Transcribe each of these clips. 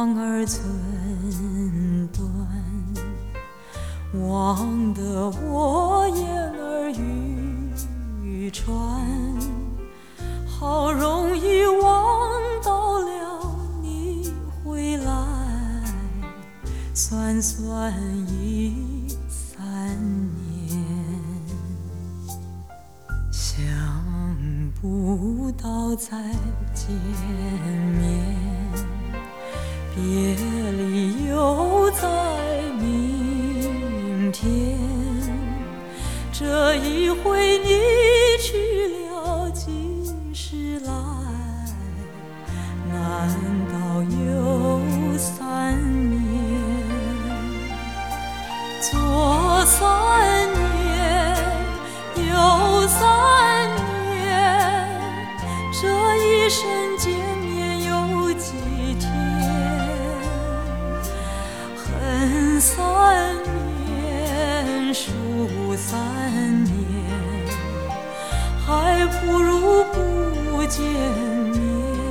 望儿寸断，望得我眼儿欲穿，好容易望到了你回来，算算已3年，想不到再见面，别离又在明天，这一回你去了几时来？难道有3年？左3年，右3年，这一生见面有几天？恨3年，数3年，还不如不见面。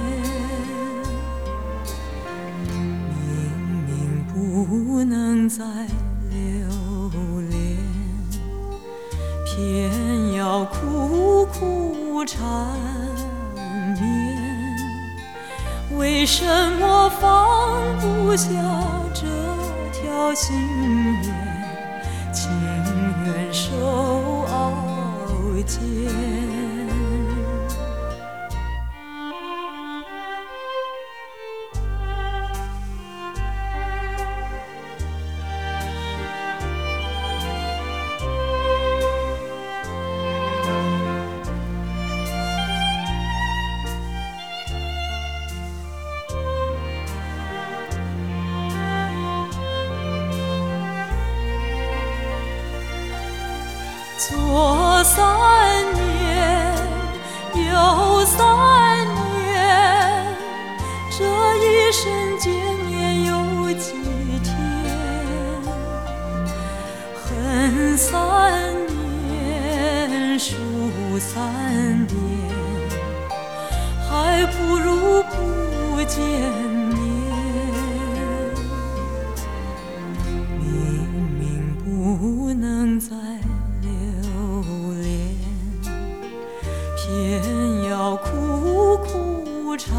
明明不能再留恋，偏要苦苦缠绵，为什么放不下这条心愿？情愿受熬煎。左3年，右3年，这一生见面有几天？恨3年，数3年，还不如不见面。明明不能再留恋，偏要苦苦缠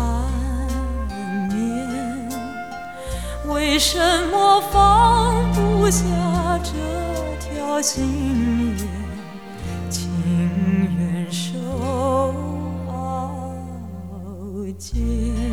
绵，为什么放不下这条心愿？情愿受熬煎。